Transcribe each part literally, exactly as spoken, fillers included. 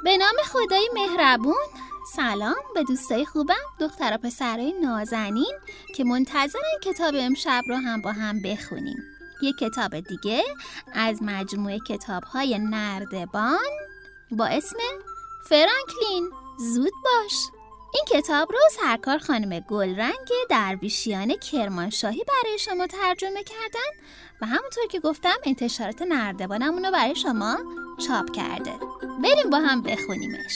به نام خدای مهربون. سلام به دوستای خوبم، دختر و پسرای نازنین که منتظرن کتاب امشب رو هم با هم بخونیم. یک کتاب دیگه از مجموعه کتاب‌های نردبان با اسم فرانکلین زود باش. این کتاب رو سرکار خانم گلرنگ درویشیان کرمانشاهی برای شما ترجمه کردن و همونطور که گفتم انتشارات نردبانمون رو برای شما چاپ کرده. بریم با هم بخونیمش.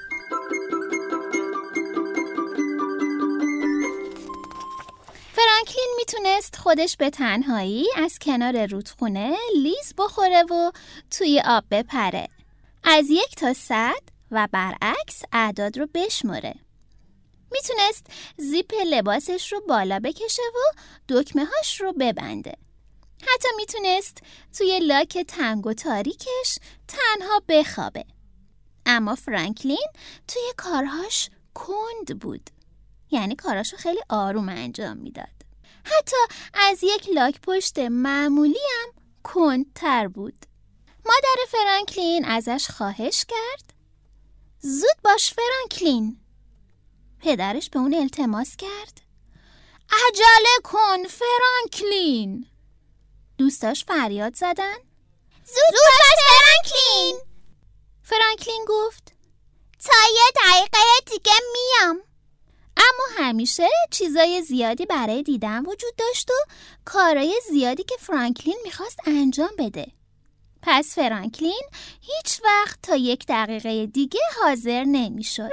فرانکلین میتونست خودش به تنهایی از کنار رودخونه لیز بخوره و توی آب بپره. از یک تا صد و برعکس اعداد رو بشمره. میتونست زیپ لباسش رو بالا بکشه و دکمه هاش رو ببنده. حتی میتونست توی لاک تنگ و تاریکش تنها بخوابه. اما فرانکلین توی کارهاش کند بود. یعنی کاراشو خیلی آروم انجام میداد. حتی از یک لاک پشت معمولی هم کندتر بود. مادر فرانکلین ازش خواهش کرد زود باش فرانکلین. پدرش به اون التماس کرد عجله کن فرانکلین. دوستاش فریاد زدن زود باش فرانکلین. فرانکلین گفت تا یه دقیقه دیگه میام. اما همیشه چیزای زیادی برای دیدن وجود داشت و کارای زیادی که فرانکلین میخواست انجام بده. پس فرانکلین هیچ وقت تا یک دقیقه دیگه حاضر نمیشد.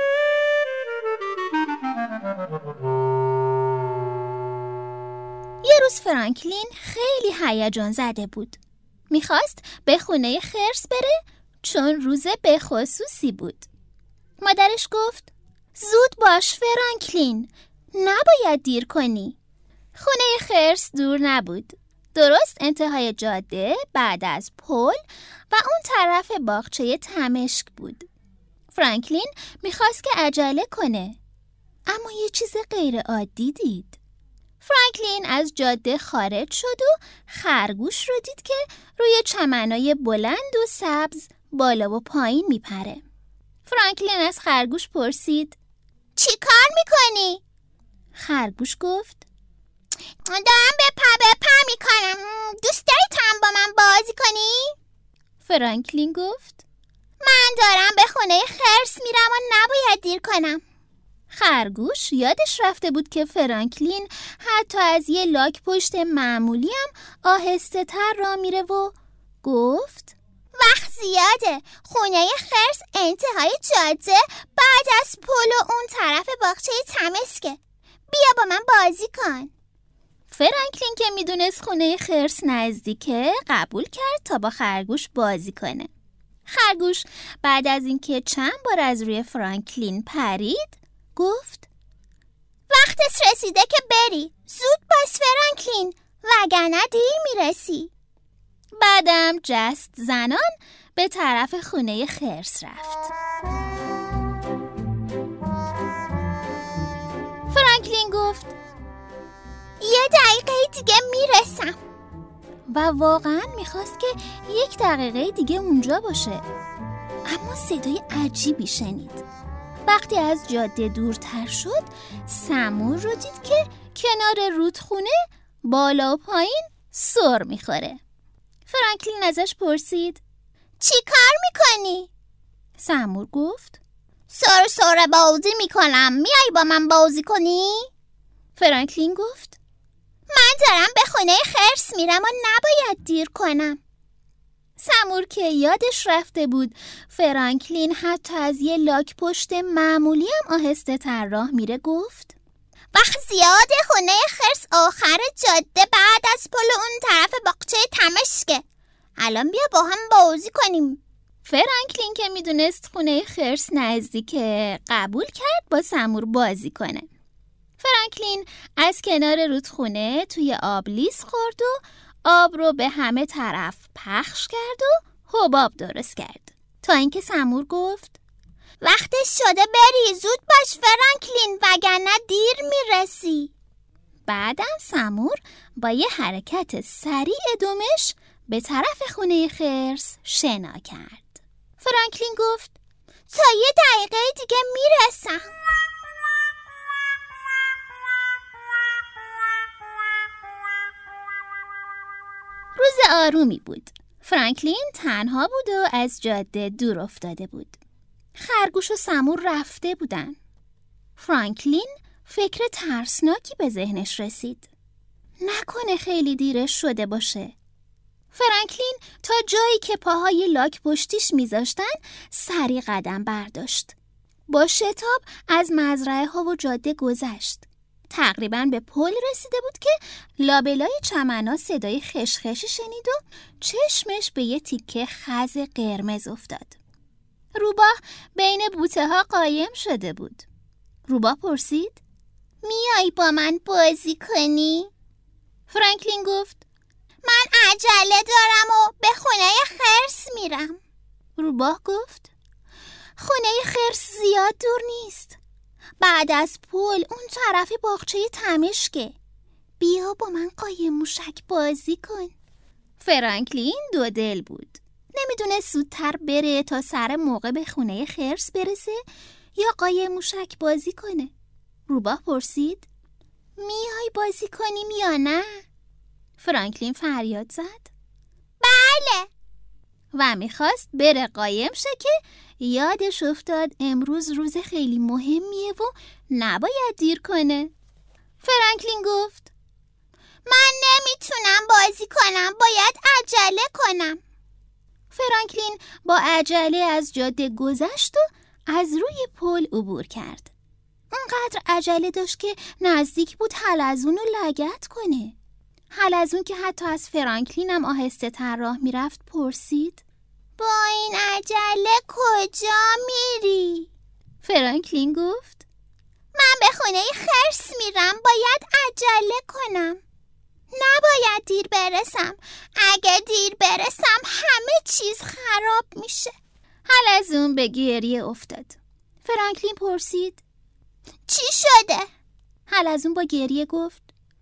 یه روز فرانکلین خیلی هیجان زده بود. میخواست به خونه خرس بره چون روز به خصوصی بود. مادرش گفت زود باش فرانکلین، نباید دیر کنی. خونه خرس دور نبود. درست انتهای جاده بعد از پل و اون طرف باغچه تمشک بود. فرانکلین میخواست که عجله کنه. اما یه چیز غیر عادی دید. فرانکلین از جاده خارج شد و خرگوش رو دید که روی چمنای بلند و سبز بالا و پایین میپره. فرانکلین از خرگوش پرسید چی کار میکنی؟ خرگوش گفت دارم به پا به پا میکنم. دوست داری تا هم با من بازی کنی؟ فرانکلین گفت من دارم به خونه خرس میرم و نباید دیر کنم. خرگوش یادش رفته بود که فرانکلین حتی از یه لاک پشت معمولی هم آهسته تر را میره و گفت وقت زیاده. خونه خرس انتهای جاده بعد از پل و اون طرف باغچه تمشکه. بیا با من بازی کن. فرانکلین که میدونست خونه خرس نزدیکه قبول کرد تا با خرگوش بازی کنه. خرگوش بعد از اینکه چند بار از روی فرانکلین پرید گفت وقتت رسیده که بری. زود باش فرانکلین وگرنه دیر میرسی. بعدم جست زنان به طرف خونه خرس رفت. فرانکلین گفت یه دقیقه دیگه میرسم. و واقعا میخواست که یک دقیقه دیگه اونجا باشه. اما صدای عجیبی شنید. وقتی از جاده دورتر شد سمور رو دید که کنار رودخونه بالا و پایین سر میخوره. فرانکلین ازش پرسید چی کار میکنی؟ سمور گفت سر سر بازی میکنم. میای با من بازی کنی؟ فرانکلین گفت من دارم به خونه خرس میرم و نباید دیر کنم. سمور که یادش رفته بود فرانکلین حتی از یه لاک پشت معمولی هم آهسته تر راه میره گفت وقت زیاده. خونه خرس آخر جاده بعد از پل اون طرف باغچه تمشکه. الان بیا با هم بازی کنیم. فرانکلین که میدونست خونه خرس نزدیکه قبول کرد با سمور بازی کنه. فرانکلین از کنار رودخونه توی آب لیز خورد و آب رو به همه طرف پخش کرد و حباب درست کرد تا اینکه سمور گفت وقتش شده بری. زود باش فرانکلین وگرنه دیر میرسی. بعدم سمور با یه حرکت سریع دمش به طرف خونه خرس شنا کرد. فرانکلین گفت تا یه دقیقه دیگه میرسم. روز آرومی بود. فرانکلین تنها بود و از جاده دور افتاده بود. خرگوش و سمور رفته بودن. فرانکلین فکر ترسناکی به ذهنش رسید. نکنه خیلی دیرش شده باشه. فرانکلین تا جایی که پاهای لاک پشتیش میذاشتن سری قدم برداشت. با شتاب از مزرعه ها و جاده گذشت. تقریباً به پل رسیده بود که لابلای چمن‌ها صدای خشخشی شنید و چشمش به یه تیکه خز قرمز افتاد. روباه بین بوته ها قایم شده بود. روباه پرسید: میای با من بازی کنی؟ فرانکلین گفت: من عجله دارم و به خونه خرس میرم. روباه گفت: خونه خرس زیاد دور نیست. بعد از پل اون طرف باغچه تمشکه. بیا با من قایم موشک بازی کن. فرانکلین دو دل بود. نمیدونه زودتر بره تا سر موقع به خونه خرس برسه یا قایم موشک بازی کنه. روباه پرسید: میای بازی کنیم یا نه؟ فرانکلین فریاد زد: بله. و میخواست بره قایم شه که یادش افتاد امروز روز خیلی مهمیه و نباید دیر کنه. فرانکلین گفت: من نمیتونم بازی کنم، باید عجله کنم. فرانکلین با عجله از جاده گذشت و از روی پل عبور کرد. اونقدر عجله داشت که نزدیک بود حلزون رو لگد کنه. حلزون که حتی از فرانکلین هم آهسته تر راه میرفت پرسید: با این عجله کجا میری؟ فرانکلین گفت: من به خونه خرس میرم، باید عجله کنم. نباید دیر برسم. اگه دیر برسم همه چیز خراب میشه. حلزون به گریه افتاد. فرانکلین پرسید: چی شده؟ حلزون با گریه گفت: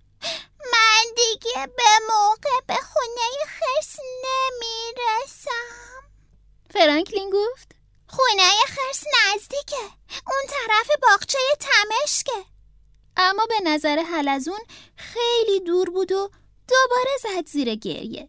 من دیگه به موقع به خونه خرس نمیرسم. فرانکلین گفت: خونه خرس نزدیکه، اون طرف باغچه تمشکه. اما به نظر حلزون خیلی دور بود و دوباره زد زیر گریه.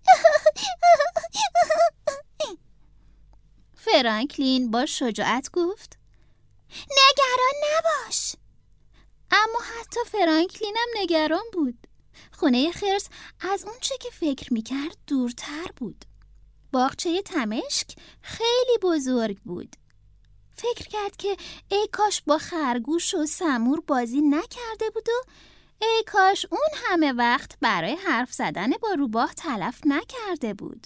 فرانکلین با شجاعت گفت: نگران نباش. اما حتی فرانکلین هم نگران بود. خونه خرس از اون چه که فکر میکرد دورتر بود. باغچه تمشک خیلی بزرگ بود. فکر کرد که ای کاش با خرگوش و سمور بازی نکرده بود و ای کاش اون همه وقت برای حرف زدن با روباه تلف نکرده بود.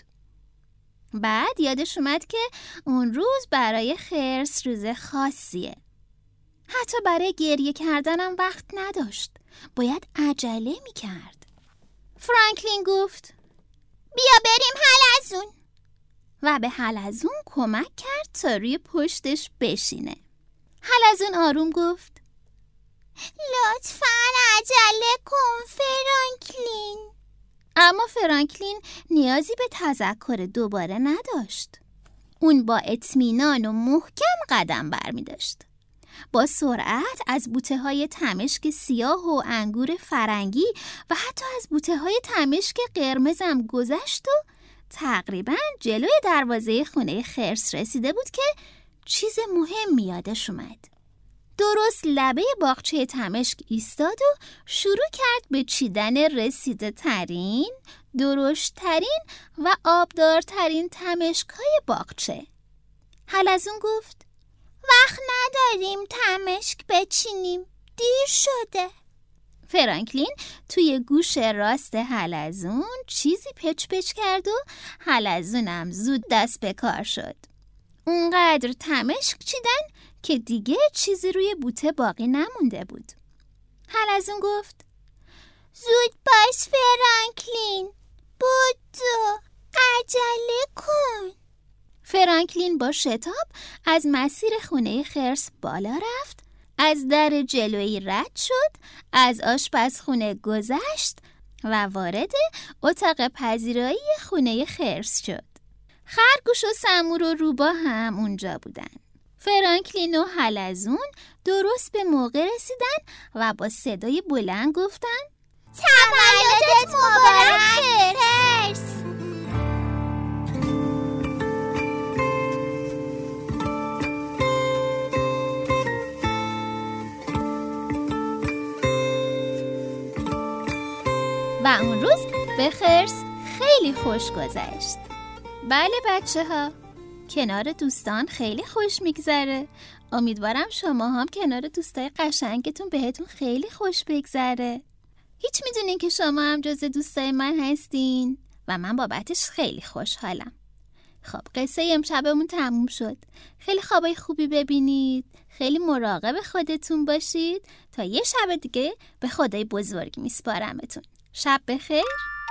بعد یادش اومد که اون روز برای خرس روز خاصیه. حتی برای گریه کردنم وقت نداشت. باید عجله میکرد. فرانکلین گفت: بیا بریم حلزون. و به حلزون کمک کرد تا روی پشتش بشینه. حلزون آروم گفت: لطفاً عجله کن فرانکلین. اما فرانکلین نیازی به تذکر دوباره نداشت. اون با اطمینان و محکم قدم برمی داشت. با سرعت از بوته‌های تمشک سیاه و انگور فرنگی و حتی از بوته‌های تمشک قرمزم گذشت و تقریباً جلوی دروازه خونه خرس رسیده بود که چیز مهم یادش اومد. درست لبه باغچه تمشک ایستاد و شروع کرد به چیدن رسیده ترین، درشت ترین و آبدارترین تمشک‌های باغچه. حلزون گفت: وقت نداریم تمشک بچینیم، دیر شده. فرانکلین توی گوش راست حلزون چیزی پچ پچ کرد و حلزونم زود دست به کار شد. اونقدر تمشک چیدن که دیگه چیزی روی بوته باقی نمونده بود. حلزون گفت: زود باش فرانکلین، بدو، عجله کن. فرانکلین با شتاب از مسیر خونه خرس بالا رفت، از در جلویی رد شد، از آشپزخونه گذشت و وارد اتاق پذیرایی خونه خرس شد. خرگوش و سمور و روباه هم اونجا بودن. فرانکلین و حلزون درست به موقع رسیدن و با صدای بلند گفتن تولدت مبارک خرس. و اون روز به خرس خیلی خوش گذشت. بله بچه ها، کنار دوستان خیلی خوش میگذره. امیدوارم شما هم کنار دوستای قشنگتون بهتون خیلی خوش بگذره. هیچ میدونین که شما هم جز دوستای من هستین و من بابتش خیلی خوشحالم. خب قصه امشبمون تموم شد. خیلی خوابای خوبی ببینید. خیلی مراقب خودتون باشید تا یه شب دیگه به خدای بزرگ میسپارمتون. شب بخیر.